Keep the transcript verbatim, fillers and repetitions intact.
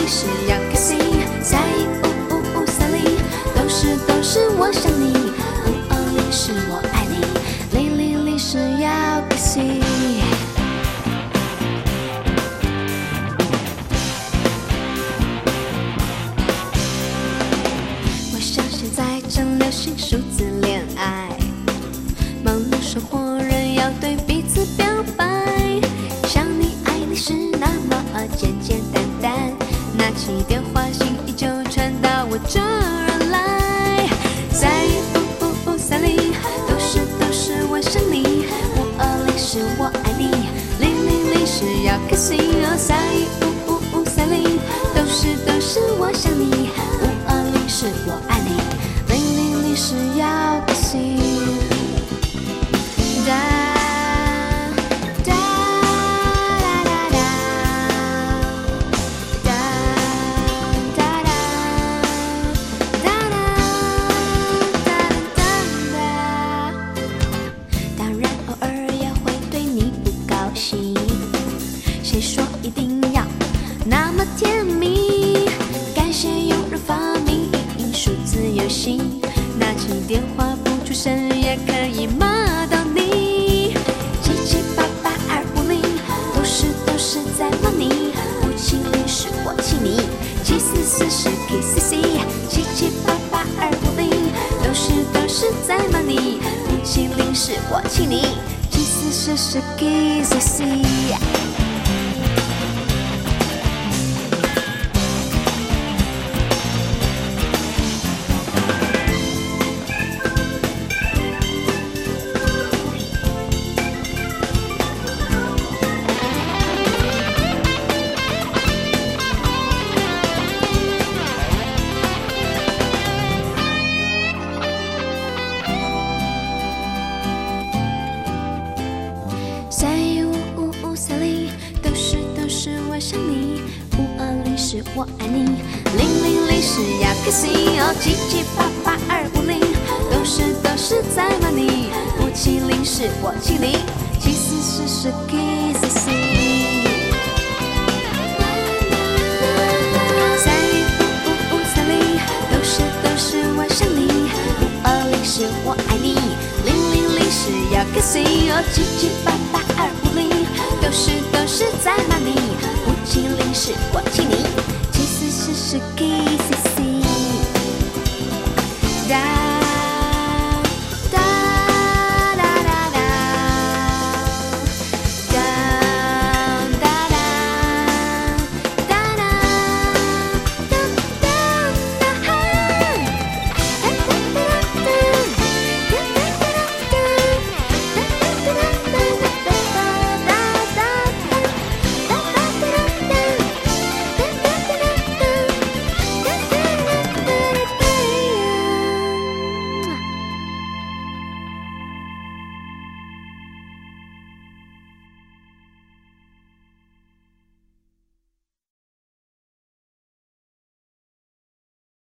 零是要开心，三一五五五三零都是都是我想你，五二零是我爱你，零零零是要开心。我想现在正流行数字恋爱，忙碌生活人要对彼此表白，想你爱你是那么简简单单，拿起电话心意就传到我这儿来。三一五五五三零都是都是我想你，五二零是我爱你，零零零是要开心哦。三一五五五三零都是都是我想你，五二零是我爱你，零零零是要开心。哒哒哒哒哒哒哒哒哒哒哒。当然偶尔也会对你不高兴，谁说一定要那么甜蜜？感谢有人发明数字游戏，拿起电话不出声也可以骂到你。七七八八二五零都是都是在骂你，五七零是我气你，七四四是 K C C。七七八八二五零都是都是在骂你，五七零是我气你，七四四是 K C C。三一五五五三零都是都是我想你，五二零是我爱你，零零零是要开心哦。七七八八二五零都是都是在骂你，五七零是我气你，七四四是 K C C。三一五五五三零都是都是我想你，五二零是我爱你，零零零是要开心哦。七七八八二五零都是都是在骂你，五七零是我气你，七四四是 K C C。